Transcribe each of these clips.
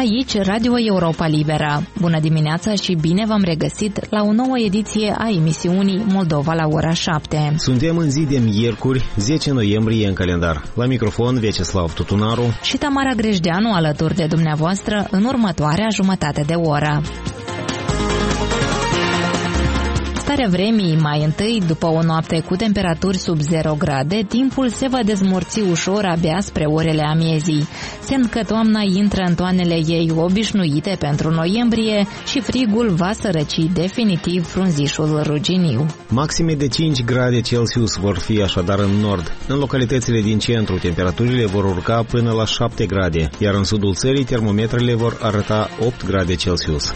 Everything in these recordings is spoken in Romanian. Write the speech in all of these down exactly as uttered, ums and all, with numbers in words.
Aici, Radio Europa Liberă. Bună dimineața și bine v-am regăsit la o nouă ediție a emisiunii Moldova la ora șapte. Suntem în zi de miercuri, zece noiembrie în calendar. La microfon, Vyacheslav Tutunaru și Tamara Grejdeanu alături de dumneavoastră în următoarea jumătate de oră. Starea vremii, mai întâi, după o noapte cu temperaturi sub zero grade, timpul se va dezmorți ușor abia spre orele amiezii. Semn că toamna intră în toanele ei obișnuite pentru noiembrie și frigul va sărăci definitiv frunzișul ruginiu. Maxime de cinci grade Celsius vor fi așadar în nord. În localitățile din centru, temperaturile vor urca până la șapte grade, iar în sudul țării termometrele vor arăta opt grade Celsius.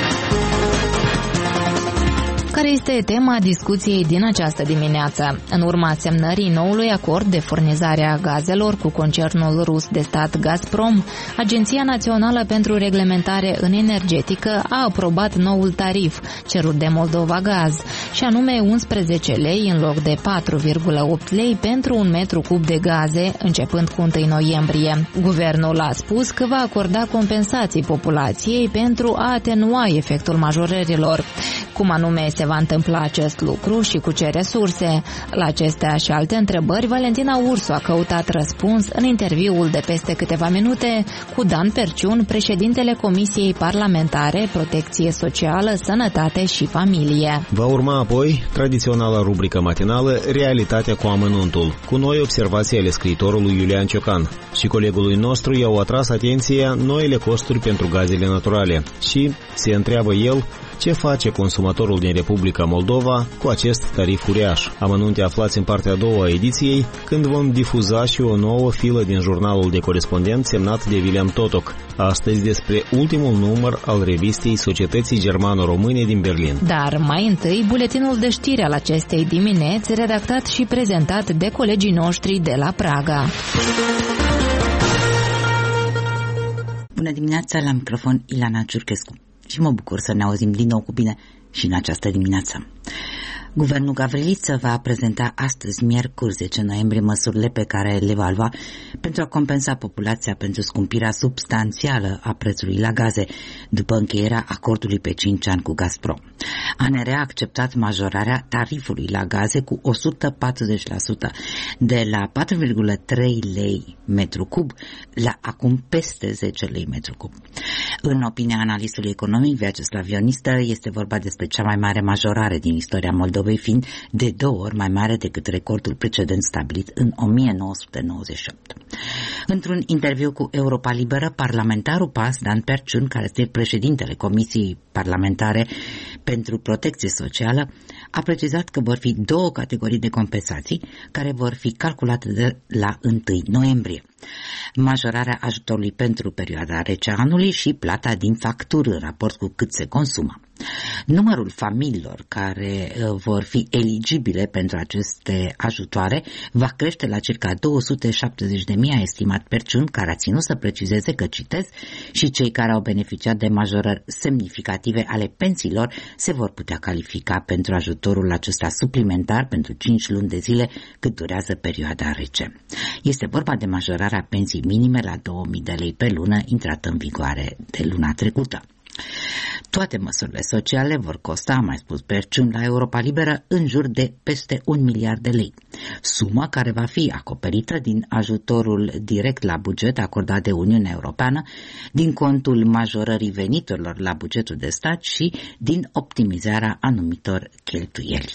Care este tema discuției din această dimineață? În urma semnării noului acord de furnizare a gazelor cu concernul rus de stat Gazprom, Agenția Națională pentru Reglementare în Energetică a aprobat noul tarif cerut de Moldova Gaz, și anume unsprezece lei în loc de patru virgulă opt lei pentru un metru cub de gaze, începând cu întâi noiembrie. Guvernul a spus că va acorda compensații populației pentru a atenua efectul majorărilor. Cum anume se va întâmpla acest lucru și cu ce resurse? La acestea și alte întrebări, Valentina Ursu a căutat răspuns în interviul de peste câteva minute cu Dan Perciun, președintele Comisiei Parlamentare Protecție Socială, Sănătate și Familie. Va urma apoi tradiționala rubrică matinală Realitatea cu amănuntul, cu noi observații ale scriitorului Iulian Ciocan. Și colegului nostru i-au atras atenția noile costuri pentru gazele naturale și se întreabă el ce face consumatorul din Republica Moldova cu acest tarif uriaș. Amănunte aflați în partea a doua a ediției, când vom difuza și o nouă filă din jurnalul de corespondent semnat de William Totoc. Astăzi despre ultimul număr al revistei Societății Germano-Române din Berlin. Dar mai întâi, buletinul de știri al acestei dimineți, redactat și prezentat de colegii noștri de la Praga. Bună dimineața, la microfon Ilana Ciurchescu. Și mă bucur să ne auzim din nou cu bine și în această dimineață. Guvernul Gavriliță va prezenta astăzi, miercuri zece noiembrie, măsurile pe care le va lua pentru a compensa populația pentru scumpirea substanțială a prețului la gaze după încheierea acordului pe cinci ani cu Gazprom. A N R a acceptat majorarea tarifului la gaze cu o sută patruzeci la sută, de la patru virgulă trei lei metru cub la acum peste zece lei metru cub. În opinia analistului economic Vyacheslav Ionistă, este vorba despre cea mai mare majorare din istoria Moldovei, fiind de două ori mai mare decât recordul precedent stabilit în o mie nouă sute nouăzeci și opt. Într-un interviu cu Europa Liberă, parlamentarul P A S, Dan Perciun, care este președintele Comisiei Parlamentare pentru Protecție Socială, a precizat că vor fi două categorii de compensații care vor fi calculate de la întâi noiembrie. Majorarea ajutorului pentru perioada rece a anului și plata din factură în raport cu cât se consumă. Numărul familiilor care vor fi eligibile pentru aceste ajutoare va crește la circa două sute șaptezeci de mii, a estimat Perciun, care a ținut să precizeze că, citez, și cei care au beneficiat de majorări semnificative ale pensiilor se vor putea califica pentru ajutorul acesta suplimentar pentru cinci luni de zile cât durează perioada rece. Este vorba de majorarea pensii minime la două mii de lei pe lună, intrată în vigoare de luna trecută. Toate măsurile sociale vor costa, a mai spus Perciun la Europa Liberă, în jur de peste un miliard de lei. Sumă care va fi acoperită din ajutorul direct la buget acordat de Uniunea Europeană, din contul majorării veniturilor la bugetul de stat și din optimizarea anumitor cheltuieli.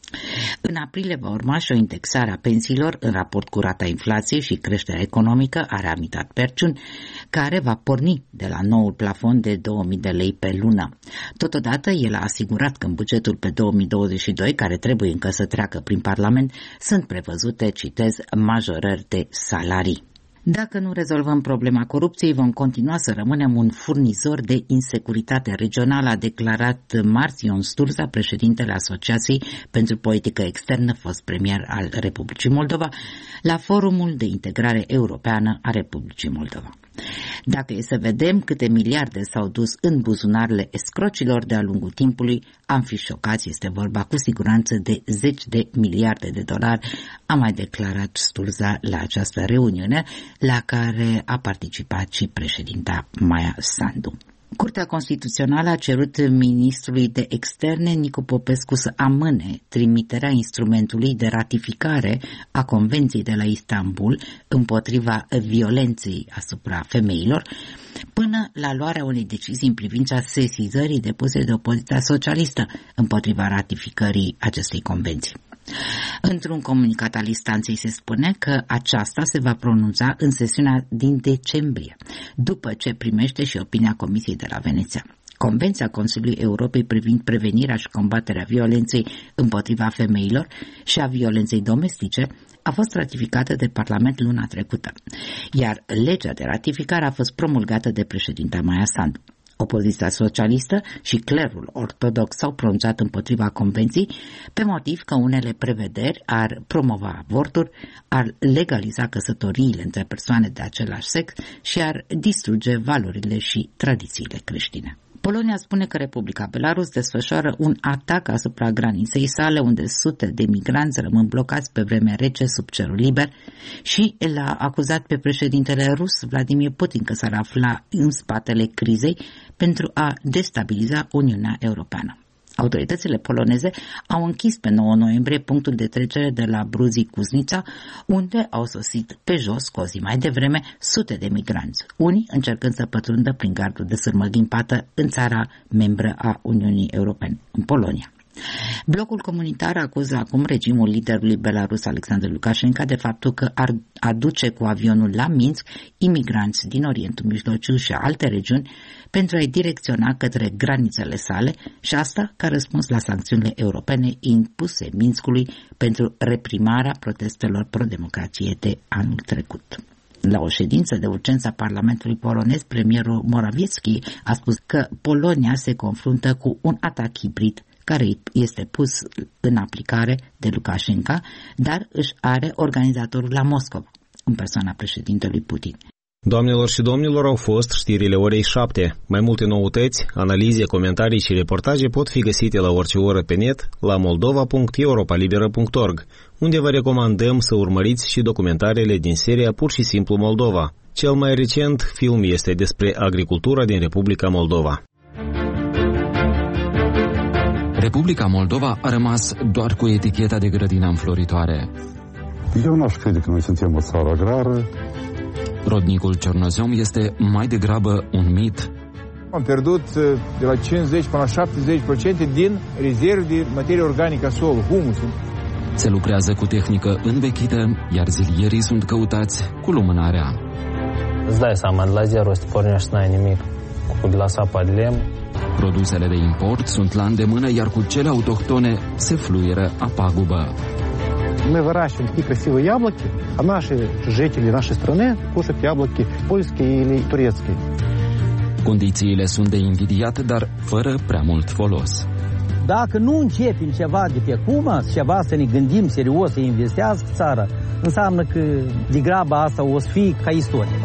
În aprilie va urma și o indexare a pensiilor în raport cu rata inflației și creșterea economică, a reamintat Perciun, care va porni de la noul plafon de două mii de lei pe lună. Totodată, el a asigurat că în bugetul pe două mii douăzeci și doi, care trebuie încă să treacă prin Parlament, sunt prevăzute, citez, majorări de salarii. Dacă nu rezolvăm problema corupției, vom continua să rămânem un furnizor de insecuritate regională, a declarat marți Ion Sturza, președintele Asociației pentru Politică Externă, fost premier al Republicii Moldova, la Forumul de Integrare Europeană a Republicii Moldova. Dacă e să vedem câte miliarde s-au dus în buzunarele escrocilor de-a lungul timpului, am fi șocați, este vorba cu siguranță de zeci de miliarde de dolari, a mai declarat Sturza la această reuniune la care a participat și președinta Maia Sandu. Curtea Constituțională a cerut ministrului de externe Nicu Popescu să amâne trimiterea instrumentului de ratificare a Convenției de la Istanbul împotriva violenței asupra femeilor până la luarea unei decizii în privința sesizării depuse de opoziția socialistă împotriva ratificării acestei convenții. Într-un comunicat al instanței se spune că aceasta se va pronunța în sesiunea din decembrie, după ce primește și opinia Comisiei de la Veneția. Convenția Consiliului Europei privind prevenirea și combaterea violenței împotriva femeilor și a violenței domestice a fost ratificată de Parlament luna trecută, iar legea de ratificare a fost promulgată de președinta Maia Sandu. Opoziția socialistă și clerul ortodox s-au pronunțat împotriva convenției pe motiv că unele prevederi ar promova avorturi, ar legaliza căsătoriile între persoane de același sex și ar distruge valorile și tradițiile creștine. Polonia spune că Republica Belarus desfășoară un atac asupra graniței sale, unde sute de migranți rămân blocați pe vreme rece sub cerul liber, și l-a acuzat pe președintele rus Vladimir Putin că s-ar afla în spatele crizei pentru a destabiliza Uniunea Europeană. Autoritățile poloneze au închis pe nouă noiembrie punctul de trecere de la Bruzii-Cuznița, unde au sosit pe jos, cu o zi mai devreme, sute de migranți, unii încercând să pătrundă prin gardul de sârmă-ghimpată în țara membră a Uniunii Europene, în Polonia. Blocul comunitar acuză acum regimul liderului belarus Alexandru Lukashenko de faptul că ar aduce cu avionul la Minsk imigranți din Orientul Mijlociu și alte regiuni pentru a-i direcționa către granițele sale, și asta ca răspuns la sancțiunile europene impuse Minskului pentru reprimarea protestelor pro-democrație de anul trecut. La o ședință de urgență a Parlamentului polonez, premierul Morawiecki a spus că Polonia se confruntă cu un atac hibrid care este pus în aplicare de Lukashenko, dar își are organizatorul la Moscova, în persoana președintelui Putin. Doamnelor și domnilor, au fost știrile orei șapte. Mai multe noutăți, analize, comentarii și reportaje pot fi găsite la orice oră pe net la moldova punct europa liberă punct org, unde vă recomandăm să urmăriți și documentarele din seria Pur și simplu Moldova. Cel mai recent film este despre agricultura din Republica Moldova. Republica Moldova a rămas doar cu eticheta de grădină înfloritoare. Eu n-aș crede că noi suntem o țară agrară. Rodnicul Cernozom este mai degrabă un mit. Am pierdut de la cincizeci până la șaptezeci la sută din rezerve de materie organică a solului, humusul. Se lucrează cu tehnică învechită, iar zilierii sunt căutați cu lumânarea. Îți dai seama, de la zero să te pornești, n-ai nimic. Cu de la sapa de lemn. Produsele de import sunt la îndemână, iar cu cele autohtone se fluieră a pagubă. Мы выращиваем такие красивые яблоки, а наши жители нашей страны кушают яблоки польские или турецкие. Condițiile sunt de invidiat, dar fără prea mult folos. Dacă nu începem ceva de pe acum, ceva să ne gândim serios să investească țara, înseamnă că de graba asta o să fie ca istorie.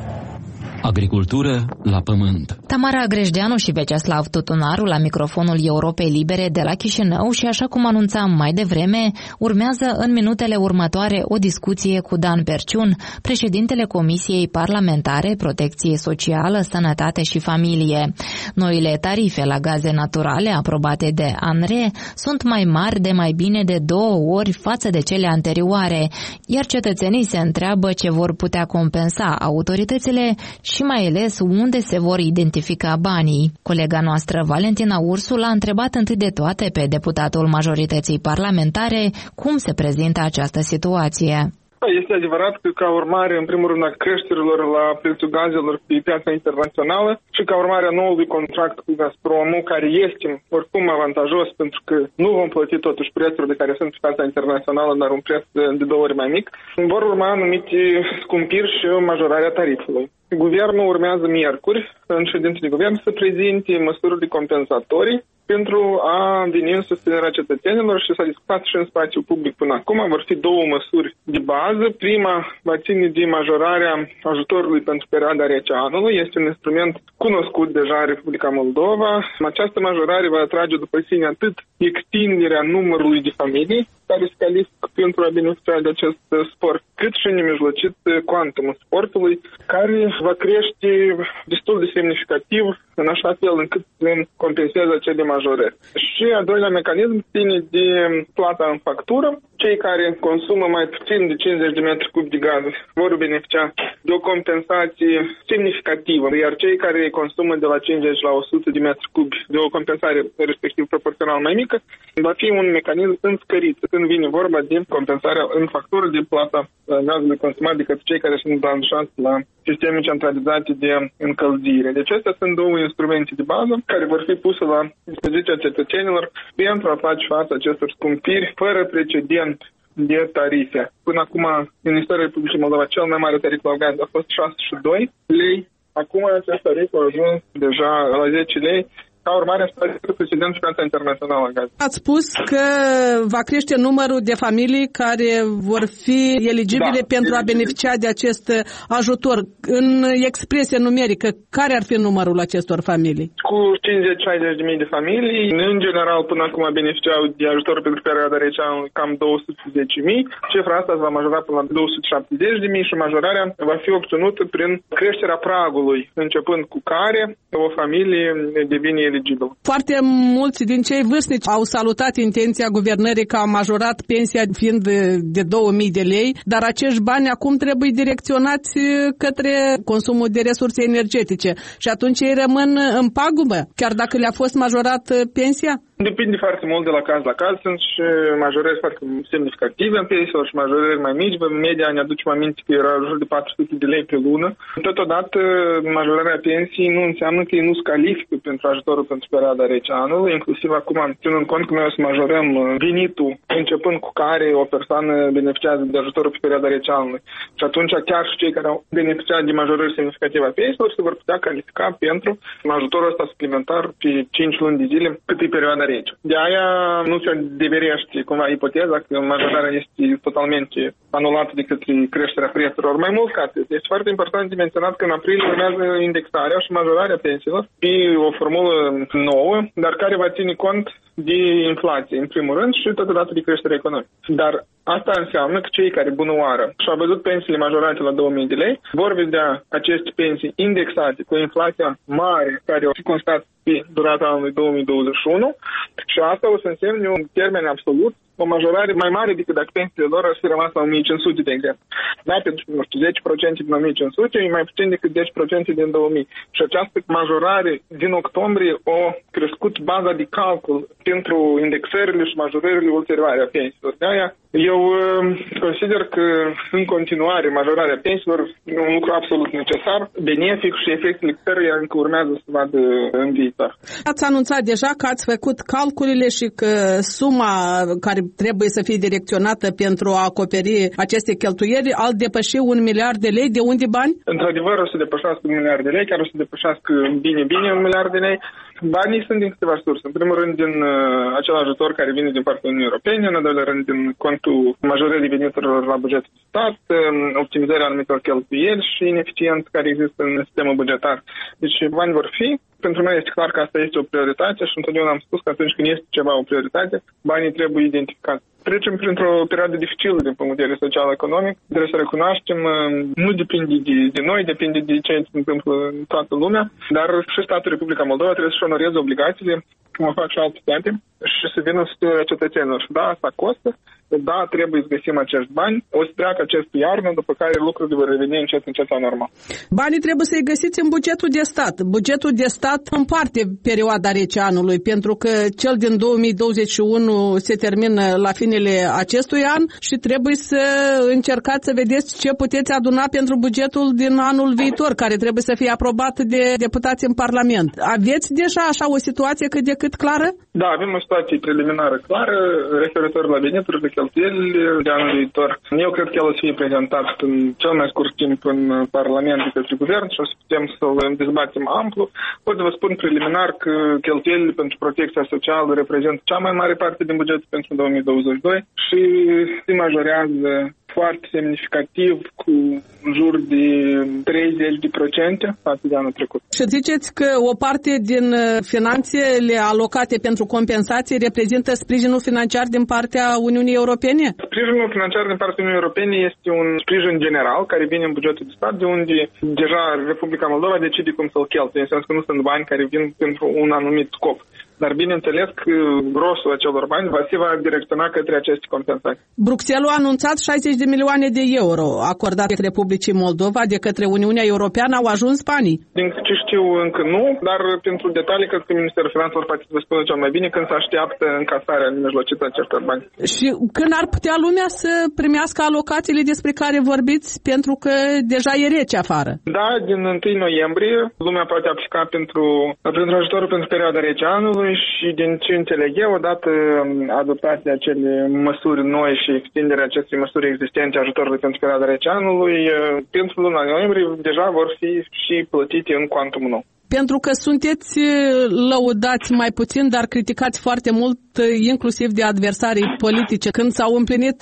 Agricultură la pământ. Tamara Grejdeanu și Veceslav Tutunaru la microfonul Europei Libere de la Chișinău și, așa cum anunțam mai devreme, urmează în minutele următoare o discuție cu Dan Berciun, președintele Comisiei Parlamentare Protecție Socială, Sănătate și Familie. Noile tarife la gaze naturale aprobate de ANRE sunt mai mari de mai bine de două ori față de cele anterioare, iar cetățenii se întreabă ce vor putea compensa autoritățile și mai ales unde se vor identifica banii. Colega noastră Valentina Ursu l-a întrebat întâi de toate pe deputatul majorității parlamentare cum se prezintă această situație. Este adevărat că ca urmare, în primul rând, a creșterilor la prețul gazelor pe piața internațională și ca urmare a noului contract cu Gazpromul, care este oricum avantajos pentru că nu vom plăti totuși prețurile care sunt pe piața internațională, dar un preț de două ori mai mic, vor urma anumite scumpiri și majorarea tarifului. Guvernul urmează miercuri, în ședință de guvern, să prezinte măsurile compensatorii pentru a veni în susținerea cetățenilor și s-a discutat și în spațiu public până acum. Vor fi două măsuri de bază. Prima va ține de majorarea ajutorului pentru perioada rece a anului. Este un instrument cunoscut deja în Republica Moldova. Această majorare va atrage după sine atât extinderea numărului de familii care se califică pentru a beneficia de acest sport, cât și nemijlocit cuantumul sportului, care va crește destul de semnificativ în așa fel încât să compenseze acele majorări. Și a doilea mecanism ține de plata în factură. Cei care consumă mai puțin de cincizeci de metri cub de gaz vor beneficia de o compensație semnificativă, iar cei care consumă de la cincizeci la o sută de metri cub de o compensare respectiv proporțional mai mică, va fi un mecanism înscărit când vine vorba de compensarea în factură de plata gazului consumat de către cei care sunt branșați la sisteme centralizate de încălzire. Deci acestea sunt două instrumente de bază care vor fi puse la dispoziția cetățenilor pentru a face față acestor scumpiri fără precedent de tarife. Până acum, Ministerul Republicii Moldova, cel mai mare tarif la gaz a fost șase virgulă doi lei. Acum acest tarif a ajuns deja la zece lei. Ca urmare a stabilit precedent și piața internațională a gazului. Ați spus că va crește numărul de familii care vor fi eligibile da, pentru a beneficia de acest ajutor. În expresie numerică, care ar fi numărul acestor familii? Cu cincizeci șaizeci de mii de familii. În general, până acum beneficiau de ajutor pentru perioada rece cam două sute zece mii. Cifra asta va majora până la două sute șaptezeci de mii și majorarea va fi obținută prin creșterea pragului, începând cu care o familie devine eligibil. Foarte mulți din cei vârstnici au salutat intenția guvernării că a majorat pensia fiind de, de două mii de lei, dar acești bani acum trebuie direcționați către consumul de resurse energetice și atunci ei rămân în pagubă, chiar dacă le-a fost majorat pensia? Depinde foarte mult de la caz la caz. Sunt și majorări foarte semnificative în pensiilor și majorări mai mici. În media ne aducem aminte că era jur de patru sute de lei pe lună. Totodată, majorarea pensiei nu înseamnă că ei nu se califică pentru ajutorul pentru perioada rece a anului, inclusiv acum, ținând cont că noi o să majorăm venitul începând cu care o persoană beneficiază de ajutorul pe perioada rece a anului. Și atunci chiar și cei care au beneficiat de majorări semnificative a pensiilor se vor putea califica pentru ajutorul ăsta suplimentar pe cinci luni de zile, cât e perioada rece. De aia nu se adeverește cumva ipoteza că majorarea este totalmente anulată de către creșterea prețurilor. Mai mult ca atât, este foarte important de menționat că în aprilie urmează indexarea și majorarea pensiilor pe o formulă nouă, dar care va ține cont de inflație, în primul rând, și totodată de creștere economică. Dar asta înseamnă că cei care, bună oară, și-au văzut pensiile majorate la două mii de lei, vor vedea aceste pensii indexate cu inflația mare care o fi constat pe durata anului două mii douăzeci și unu și asta o să însemne un termen absolut o majorare mai mare decât dacă pensiile lor ar fi rămas la o mie cinci sute, de exemplu. Da, pentru, nu știu, zece la sută din o mie cinci sute e mai puțin decât zece la sută din două mii. Și această majorare din octombrie a crescut baza de calcul pentru indexările și majorările ulterioare a pensiilor. De aia, eu uh, consider că în continuare majorarea pensiilor e un lucru absolut necesar, benefic și efectele căruia încă urmează să vadă în viitor. Ați anunțat deja că ați făcut calculele și că suma care trebuie să fie direcționată pentru a acoperi aceste cheltuieli al depăși un miliard de lei. De unde bani? Într-adevăr o să depășească un miliard de lei, chiar o să depășească bine, bine un miliard de lei. Banii sunt din câteva surse. În primul rând din uh, acel ajutor care vine din partea Uniunii Europene, în al doilea rând din contul majorării veniturilor la bugetul de stat, uh, optimizarea anumitor cheltuieli și ineficiență care există în sistemul bugetar. Deci bani vor fi. Pentru noi este clar că asta este o prioritate și întotdeauna am spus că atunci când este ceva o prioritate, banii trebuie identificați. Trecem printr-o perioadă dificilă din punct de vedere social-economic. Trebuie să recunoaștem, nu depinde de, de noi, depinde de ce se întâmplă în toată lumea, dar și statul Republica Moldova trebuie să-și onoreze obligațiile, cum o fac și alte state, și să vină în susținerea cetățenilor. Și da, asta costă, da, trebuie să găsim acești bani, o să treacă acest iarnă, după care lucrurile vor reveni încet, încet la normal. Banii trebuie să-i găsiți în bugetul de stat. Bugetul de stat împarte perioada rece anului, pentru că cel din două mii douăzeci și unu se termină la finele acestui an și trebuie să încercați să vedeți ce puteți aduna pentru bugetul din anul viitor, care trebuie să fie aprobat de deputați în Parlament. Aveți deja așa o situație cât de cât clară? Da, avem o situație preliminară clară referitor la venituri, de cheltuielile de anul viitor. Eu cred că el o să fie prezentat în cel mai scurt timp în Parlament de către Guvern și o să putem să-l dezbatem amplu. Pot să vă spun preliminar că cheltuielile pentru protecția socială reprezintă cea mai mare parte din buget pentru două mii douăzeci și doi și se majorează foarte semnificativ cu în jur de treizeci de procente față de anul trecut. Și ziceți că o parte din finanțele alocate pentru compensații reprezintă sprijinul financiar din partea Uniunii Europene? Sprijinul financiar din partea Uniunii Europene este un sprijin general care vine în bugetul de stat, de unde deja Republica Moldova decide cum să-l cheltuie, în sens că nu sunt bani care vin pentru un anumit scop. Dar bineînțeles că grosul acelor bani va se va direcționa către aceste compensații. Bruxelles a anunțat șaizeci de milioane de euro acordate Republicii Moldova de către Uniunea Europeană. Au ajuns banii? Din ce știu încă nu, dar pentru detalii cred că Ministerul Finanțelor poate să vă spună cel mai bine când se așteaptă încasarea mijlocită a acestor bani. Și când ar putea lumea să primească alocațiile despre care vorbiți, pentru că deja e rece afară? Da, din întâi noiembrie lumea poate aplica pentru, pentru ajutorul pentru perioada rece anului și din ce înțeleg eu, odată adoptate acele măsuri noi și extinderea acestei măsuri existente ajutorului pentru perioada rece anului, pentru luna noiembrie deja vor fi și plătite în cuantum nou. Pentru că sunteți lăudați mai puțin, dar criticați foarte mult, inclusiv de adversarii politice, când s-au împlinit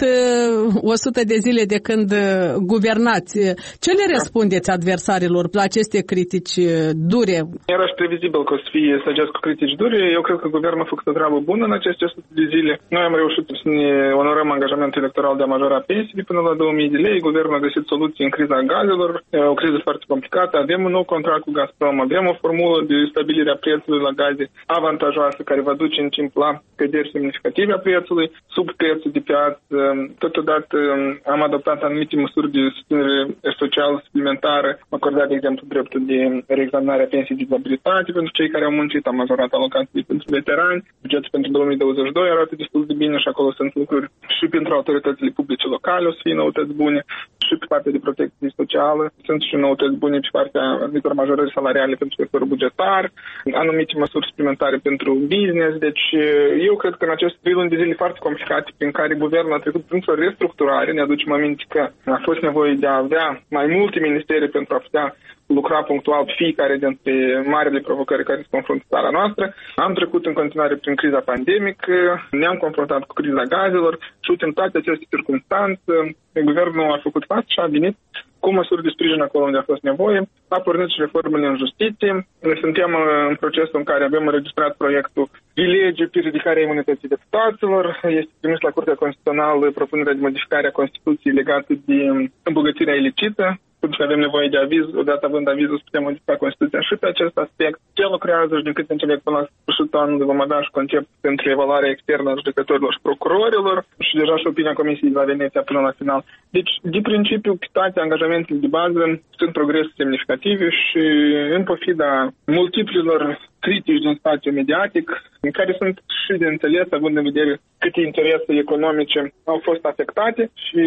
o sută de zile de când guvernați. Ce le răspundeți adversarilor la aceste critici dure? Era și previzibil că o să fie săgeți cu critici dure. Eu cred că guvernul a făcut o treabă bună în aceste o sută de zile. Noi am reușit să ne onorăm angajamentul electoral de a majora pensiile până la două mii de lei. Guvernul a găsit soluții în criza gazelor, o criză foarte complicată. Avem un nou contract cu Gazprom, avem o formulă de stabilire a prețului la gaze avantajoasă care va duce în timp la scăderi semnificative a prețului sub prețul de piață. Totodată am adoptat anumite măsuri de susținere socială suplimentară, am acordat, de exemplu, dreptul de reexaminare a pensiei de dizabilitate pentru cei care au muncit, am majorat alocații pentru veterani, bugetul pentru două mii douăzeci și doi arată destul de bine și acolo sunt lucruri și pentru autoritățile publice locale o să fie noutăți bune și pe partea de protecție socială sunt și noutăți bune pe partea anumitor majorări salariale pentru sectorul bugetar, anumite măsuri suplimentare pentru business, deci eu cred că în aceste trei luni de zile foarte complicate prin care guvernul a trecut printr-o restructurare, ne aducem aminte că a fost nevoie de a avea mai multe ministere pentru a putea lucra punctual fiecare dintre marile provocări care se confruntă țara noastră. Am trecut în continuare prin criza pandemică, ne-am confruntat cu criza gazelor și în toate aceste circunstanțe, guvernul a făcut față și a venit cu măsuri de sprijin acolo unde a fost nevoie. A pornit și reformele în justiție. Noi suntem în procesul în care avem înregistrat proiectul de lege pe ridicarea imunității deputaților. Este trimis la Curtea Constituțională propunerea de modificare a Constituției legată de îmbogățirea ilicită, pentru că avem nevoie de aviz, odată având avizul, putem modifica Constituția și pe acest aspect. Ce lucrează și din câte înțeleg până la sfârșitul anului vom avea și concept pentru evaluarea externă a judecătorilor și procurorilor și deja și opinia Comisiei de la Veneția până la final. Deci, de principiu, toate angajamentele de bază sunt progrese semnificative și în pofida multiplilor critici din spațiu mediatic, în care sunt și de înțeles, având în vedere câte interese economice au fost afectate și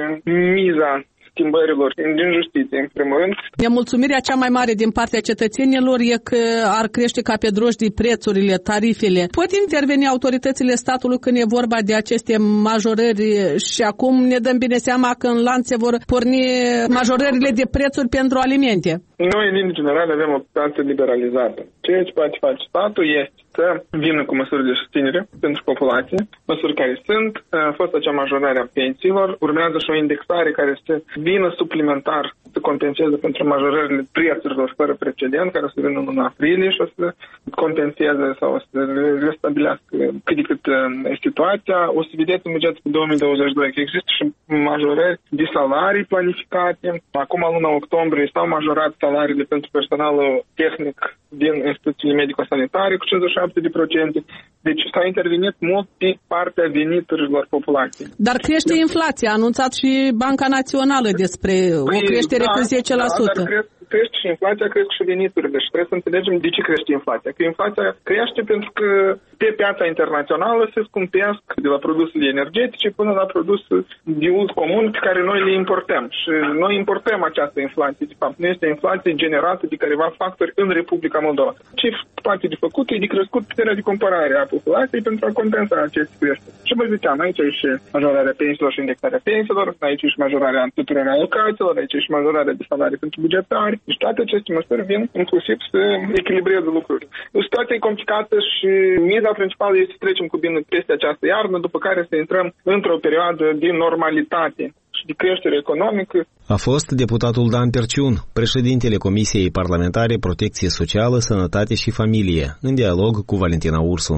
miza schimbărilor din justiție, în primul rând. Nemulțumirea cea mai mare din partea cetățenilor e că ar crește ca pe drojdii prețurile, tarifele. Pot interveni autoritățile statului când e vorba de aceste majorări și acum ne dăm bine seama că în lanț se vor porni majorările de prețuri pentru alimente. Noi, în linii generale, avem o piață liberalizată. Ceea ce poate face statul este să vină cu măsuri de susținere pentru populație, măsuri care sunt, a fost acea majorare a pensiilor, urmează și o indexare care să vină suplimentar să compenseze pentru majorările prețurilor fără precedent, care o să vină în luna aprilie și o să compenseze sau o să restabilească cât de cât situația. O să vedeți în bugetul două mii douăzeci și doi că există și majorări de salarii planificate. Acum, în luna octombrie, s-au majorat salariile pentru personalul tehnic din instituțiile medico-sanitare cu cincizeci și șapte de procente. Deci s-a intervenit mult pe partea veniturilor populației. Dar crește inflația. A anunțat și Banca Națională despre păi, o creștere da, cu zece la sută. Da, dar, cresc, crește și inflația, cresc și veniturile și trebuie să înțelegem de ce crește inflația. Că inflația crește pentru că pe piața internațională se scumpesc de la produsele energetice până la produse de uz comun pe care noi le importăm. Și noi importăm această inflație. De fapt, nu este inflație generată de careva factori în Republica Moldova. Ce poate de făcut e de crescut puterea de cumpărare a populației pentru a compensa aceste creșteri. Și vă ziceam, aici e și majorarea pensiilor și indexarea pensiilor, aici e și majorarea tuturor alocațiilor, aici e și majorarea de salarii pentru bugetari. Deci toate aceste măsuri vin inclusiv să echilibreze lucrurile. O situație e complicată și miza principală este să trecem cu bine peste această iarnă, după care să intrăm într-o perioadă de normalitate și de creștere economică. A fost deputatul Dan Terciun, președintele Comisiei Parlamentare Protecție Socială, Sănătate și Familie, în dialog cu Valentina Ursu.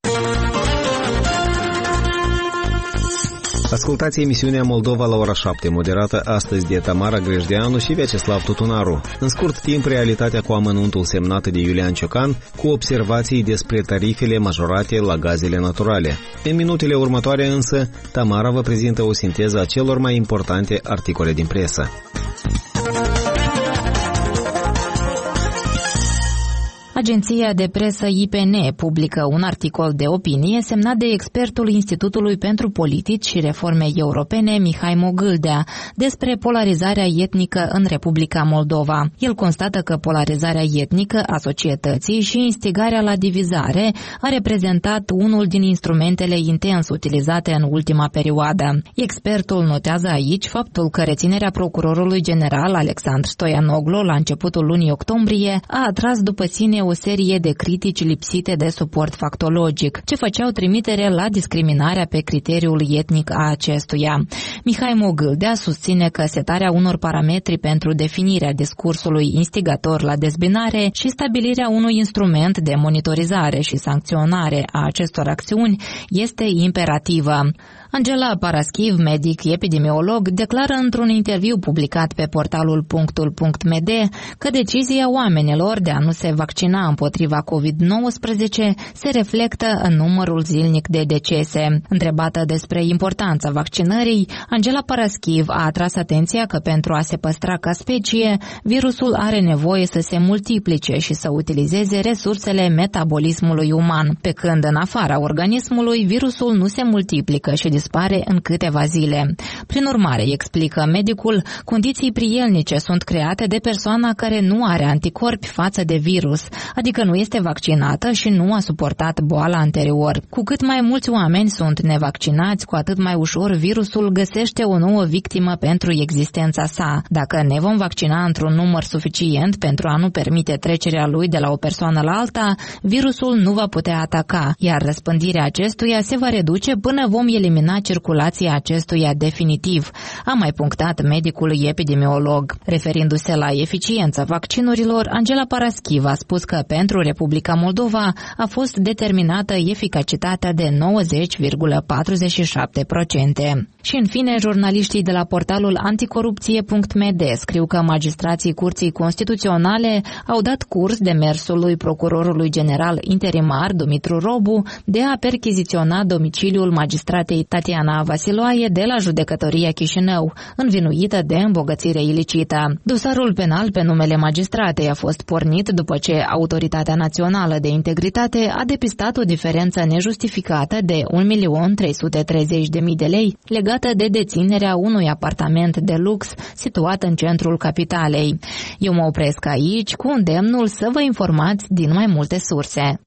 Ascultați emisiunea Moldova la ora șapte, moderată astăzi de Tamara Grejdeanu și Vyacheslav Tutunaru. În scurt timp, realitatea cu amănuntul semnată de Iulian Ciocan, cu observații despre tarifele majorate la gazele naturale. În minutele următoare însă, Tamara vă prezintă o sinteză a celor mai importante articole din presă. Agenția de presă I P N publică un articol de opinie semnat de expertul Institutului pentru Politici și Reforme Europene Mihai Mogâldea despre polarizarea etnică în Republica Moldova. El constată că polarizarea etnică a societății și instigarea la divizare a reprezentat unul din instrumentele intens utilizate în ultima perioadă. Expertul notează aici faptul că reținerea procurorului general Alexandru Stoianoglu la începutul lunii octombrie a atras după sine o serie de critici lipsite de suport factologic, ce făceau trimitere la discriminarea pe criteriul etnic a acestuia. Mihai Mogâldea susține că setarea unor parametri pentru definirea discursului instigator la dezbinare și stabilirea unui instrument de monitorizare și sancționare a acestor acțiuni este imperativă. Angela Paraschiv, medic epidemiolog, declară într-un interviu publicat pe portalul punctul punct m d că decizia oamenilor de a nu se vaccina împotriva covid nouăsprezece se reflectă în numărul zilnic de decese. Întrebată despre importanța vaccinării, Angela Paraschiv a atras atenția că pentru a se păstra ca specie, virusul are nevoie să se multiplice și să utilizeze resursele metabolismului uman, pe când în afara organismului virusul nu se multiplică și dispare în câteva zile. Prin urmare, explică medicul, condiții prielnice sunt create de persoana care nu are anticorpi față de virus, adică nu este vaccinată și nu a suportat boala anterior. Cu cât mai mulți oameni sunt nevaccinați, cu atât mai ușor virusul găsește o nouă victimă pentru existența sa. Dacă ne vom vaccina într-un număr suficient pentru a nu permite trecerea lui de la o persoană la alta, virusul nu va putea ataca, iar răspândirea acestuia se va reduce până vom elimina circulația acestuia definitiv, a mai punctat medicul epidemiolog. Referindu-se la eficiența vaccinurilor, Angela Paraschiv a spus că pentru Republica Moldova a fost determinată eficacitatea de nouăzeci virgulă patruzeci și șapte la sută. Și în fine, jurnaliștii de la portalul anticorupție punct m d scriu că magistrații Curții Constituționale au dat curs demersului procurorului general interimar Dumitru Robu de a perchiziționa domiciliul magistratei Tatiana Vasiloae de la Judecătoria Chișinău, învinuită de îmbogățire ilicită. Dosarul penal pe numele magistratei a fost pornit după ce Autoritatea Națională de Integritate a depistat o diferență nejustificată de un milion trei sute treizeci de mii de lei legată de deținerea unui apartament de lux situat în centrul capitalei. Eu mă opresc aici cu îndemnul să vă informați din mai multe surse.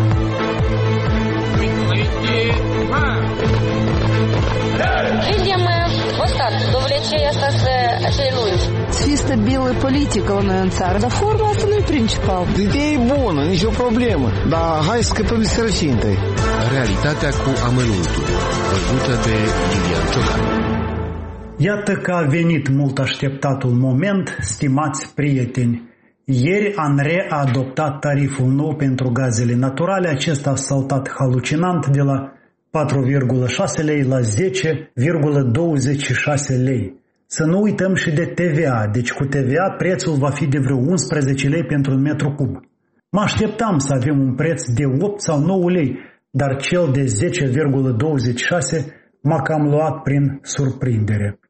Să fie stabilă politică la noi în țară, dar forma asta nu e principal. Ideea e bună, nicio problemă, dar hai să scăpăm de sărăcintă. Realitatea cu amănuntul, văzută de Iulian Ciocan. Iată că a venit mult așteptatul moment, stimați prieteni. Ieri ANRE a adoptat tariful nou pentru gazele naturale, acesta a saltat halucinant de la patru virgulă șase lei la zece virgulă douăzeci și șase lei. Să nu uităm și de T V A, deci cu T V A prețul va fi de vreo unsprezece lei pentru un metru cub. Mă așteptam să avem un preț de opt sau nouă lei, dar cel de zece virgulă douăzeci și șase m-a cam luat prin surprindere.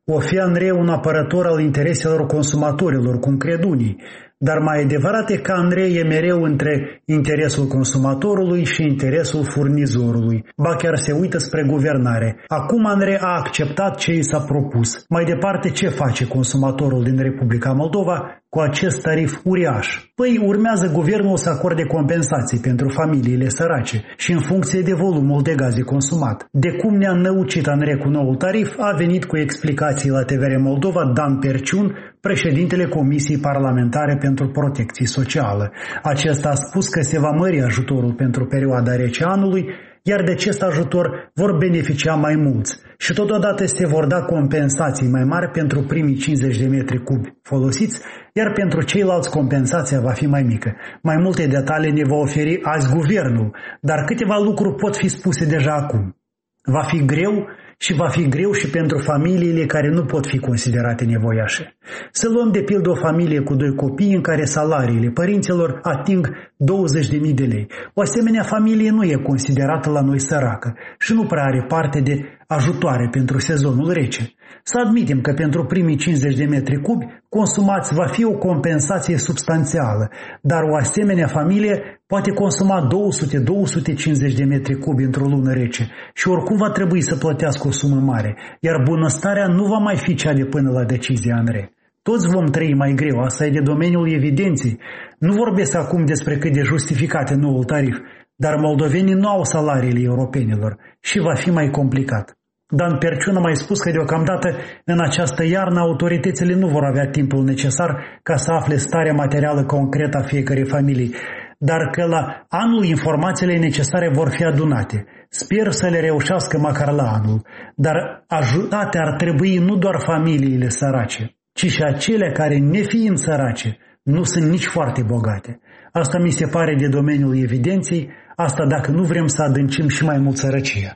O fi Andrei un apărător al intereselor consumatorilor, cum cred unii, dar mai adevărat e că Andrei e mereu între interesul consumatorului și interesul furnizorului. Ba chiar se uită spre guvernare. Acum Andrei a acceptat ce i s-a propus. Mai departe, ce face consumatorul din Republica Moldova cu acest tarif uriaș? Păi urmează guvernul să acorde compensații pentru familiile sărace și în funcție de volumul de gaze consumat. De cum ne-a năucit Andrei cu noul tarif, a venit cu explicații la T V R Moldova Dan Perciun, președintele Comisiei Parlamentare pentru Protecție Socială. Acesta a spus că se va mări ajutorul pentru perioada rece anului, iar de acest ajutor vor beneficia mai mulți și totodată se vor da compensații mai mari pentru primii cincizeci de metri cubi folosiți, iar pentru ceilalți compensația va fi mai mică. Mai multe detalii ne va oferi azi guvernul, dar câteva lucruri pot fi spuse deja acum. Va fi greu și va fi greu și pentru familiile care nu pot fi considerate nevoiașe. Să luăm de pildă o familie cu doi copii în care salariile părinților ating douăzeci de mii de lei. O asemenea familie nu e considerată la noi săracă și nu prea are parte de ajutoare pentru sezonul rece. Să admitem că pentru primii cincizeci de metri cubi consumați va fi o compensație substanțială, dar o asemenea familie poate consuma două sute - două sute cincizeci de metri cubi într-o lună rece și oricum va trebui să plătească o sumă mare, iar bunăstarea nu va mai fi cea de până la decizia Andrei. Toți vom trăi mai greu, asta e de domeniul evidenței. Nu vorbesc acum despre cât de justificat e noul tarif, dar moldovenii nu au salariile europenilor și va fi mai complicat. Dan Perciun a mai spus că deocamdată în această iarnă autoritățile nu vor avea timpul necesar ca să afle starea materială concretă a fiecărei familii, dar că la anul informațiile necesare vor fi adunate. Sper să le reușească măcar la anul, dar ajutate ar trebui nu doar familiile sărace, ci și acele care, nefiind sărace, nu sunt nici foarte bogate. Asta mi se pare de domeniul evidenței, asta dacă nu vrem să adâncim și mai mult sărăcia.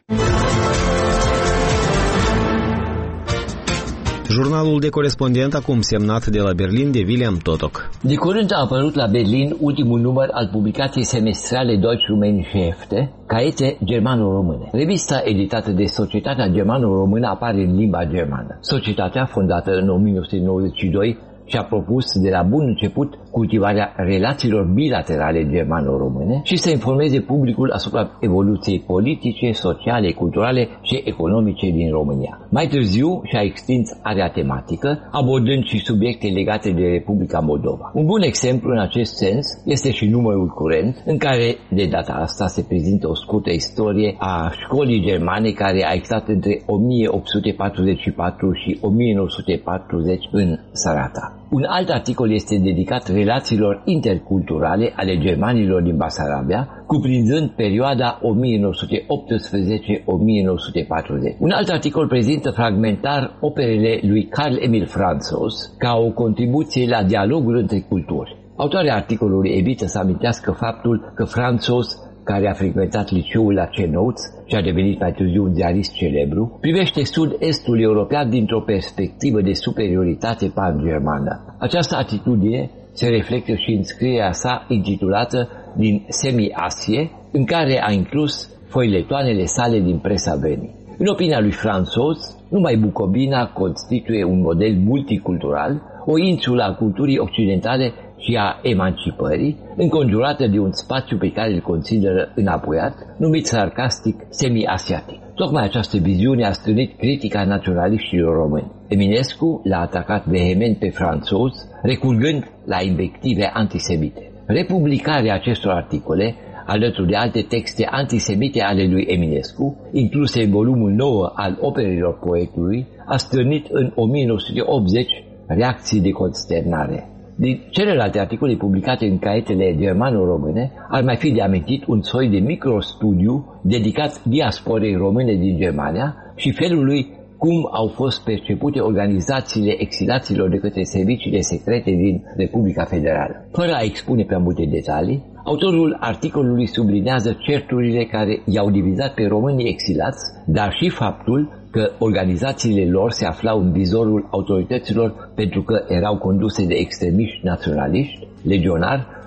Jurnalul de corespondent acum semnat de la Berlin de William Totok. De curând a apărut la Berlin ultimul număr al publicației semestrale Deutsch-Rumänische Hefte, caiete germano-române. Revista editată de Societatea Germano-Română apare în limba germană. Societatea, fondată în o mie nouă sute nouăzeci și doi, și-a propus de la bun început cultivarea relațiilor bilaterale germano-române și să informeze publicul asupra evoluției politice, sociale, culturale și economice din România. Mai târziu și-a extins area tematică, abordând și subiecte legate de Republica Moldova. Un bun exemplu în acest sens este și numărul curent, în care de data asta se prezintă o scurtă istorie a școlii germane care a existat între o mie opt sute patruzeci și patru și o mie nouă sute patruzeci în Sarata. Un alt articol este dedicat relațiilor interculturale ale germanilor din Basarabia, cuprinzând perioada o mie nouă sute optsprezece - o mie nouă sute patruzeci. Un alt articol prezintă fragmentar operele lui Karl Emil Franzos ca o contribuție la dialogul între culturi. Autoarea articolului evită să amintească faptul că Franzos, care a frecventat liceul la Cernăuț și a devenit mai târziu un ziarist celebru, privește sud-estul european dintr-o perspectivă de superioritate pan-germană. Această atitudine se reflectă și în scrierea sa intitulată Din Semi-Asie, în care a inclus foiletoanele sale din presa Venii. În opinia lui Franzos, numai Bucovina constituie un model multicultural, o insulă a culturii occidentale și a emancipării, înconjurată de un spațiu pe care îl consideră înapoiat, numit sarcastic semi-asiatic. Tocmai această viziune a strânit critica naționaliștilor români. Eminescu l-a atacat vehement pe Franzos, recurgând la invective antisemite. Republicarea acestor articole, alături de alte texte antisemite ale lui Eminescu, incluse în volumul nouă al operelor poetului, a strânit în o mie nouă sute optzeci reacții de consternare. Din celelalte articole publicate în caietele germano-române, ar mai fi de amintit un soi de microstudiu dedicat diasporei române din Germania și felului cum au fost percepute organizațiile exilaților de către serviciile secrete din Republica Federală. Fără a expune prea multe detalii, autorul articolului sublinează certurile care i-au divizat pe românii exilați, dar și faptul că organizațiile lor se aflau în vizorul autorităților pentru că erau conduse de extremiști naționaliști, legionari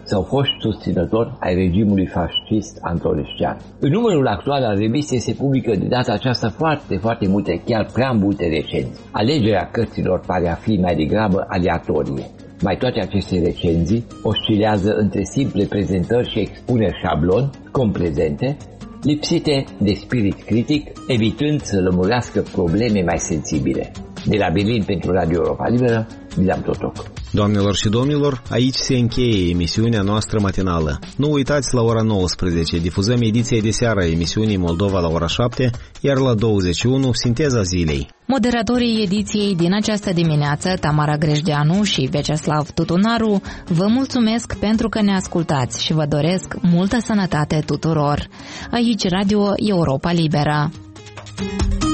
sau foști susținători ai regimului fascist antoleștean. În numărul actual al revistei se publică de data aceasta foarte, foarte multe, chiar prea multe recenzii. Alegerea cărților pare a fi mai degrabă aleatorie. Mai toate aceste recenzii oscilează între simple prezentări și expuneri șablon, complezente, lipsite de spirit critic, evitând să lămurească probleme mai sensibile. De la Berlin pentru Radio Europa Liberă, Bilam Totoc. Doamnelor și domnilor, aici se încheie emisiunea noastră matinală. Nu uitați, la ora nouăsprezece difuzăm ediția de seară a emisiunii Moldova la ora șapte, iar la douăzeci și unu Sinteza zilei. Moderatorii ediției din această dimineață, Tamara Grejdeanu și Veceslav Tutunaru, vă mulțumesc pentru că ne ascultați și vă doresc multă sănătate tuturor. Aici Radio Europa Liberă.